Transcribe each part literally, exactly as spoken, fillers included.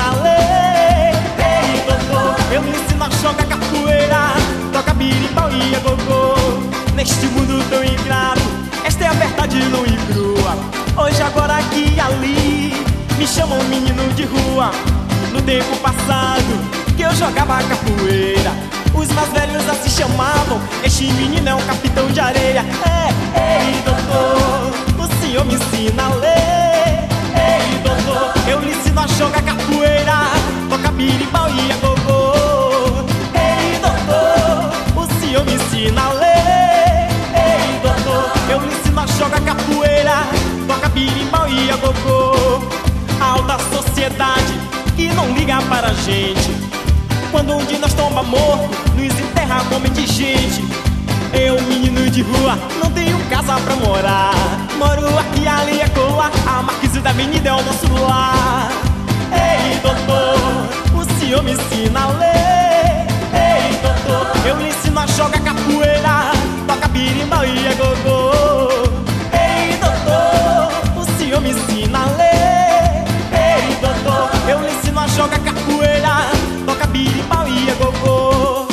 ensina a ler. Ei, doutor, eu lhe ensino a jogar capoeira, toca birimbau e a gogô. Neste mundo tão ingrato, esta é a verdade nua e crua. Hoje, agora, aqui e ali, me chamam menino de rua. No tempo passado, que eu jogava capoeira, os mais velhos assim chamavam: este menino é um capitão de areia. É, ei, doutor, o senhor me ensina a ler. Ei, doutor, eu lhe ensino a jogar capoeira, toca birimbau e a gogô. Ei, doutor, o senhor me ensina a ler. Ei, doutor, eu lhe ensino a jogar capoeira, toca birimbau e a gogô. A alta sociedade que não liga para a gente, quando um de nós tomba morto, nos enterra como indigente. Eu, menino de rua, não tenho casa pra morar, moro aqui, ali, acolá, a marquise da avenida é o nosso lar. Ei, doutor, o senhor me ensina a ler. Ei, doutor, eu lhe ensino a jogar capoeira, toca birimbau e a gogô. Ei, doutor, o senhor me ensina a ler. Ei, doutor, eu lhe ensino a jogar capoeira, toca birimbau e a gogô.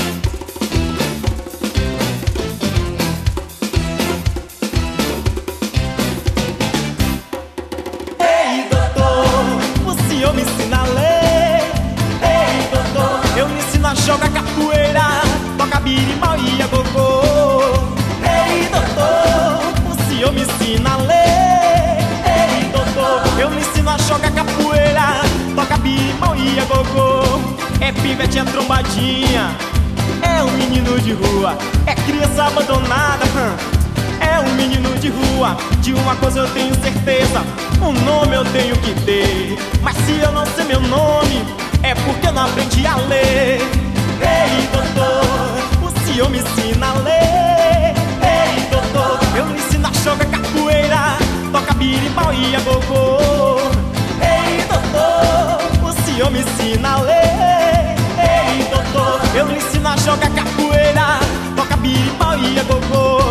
Ei, doutor, o senhor me ensina a ler. Ei, doutor, eu lhe ensino a jogar capoeira, toca birimbau e a gogô. Ei, doutor, o senhor me ensina a ler. Ei, doutor, eu lhe ensino a jogar capoeira, toca birimbau e a gogô. É pivete, é trombadinha, é um menino de rua, é criança abandonada, hum. É um menino de rua, de uma coisa eu tenho certeza, um nome eu tenho que ter. Mas se eu não sei meu nome, é porque eu não aprendi a ler. Ei, doutor, o senhor me ensina a ler. Ei, doutor, eu lhe ensino a jogar capoeira, toca birimbau e a gogô. Ei, doutor, o senhor me ensina a ler. Ei, doutor, eu lhe ensino a jogar capoeira, toca birimbau e a gogô.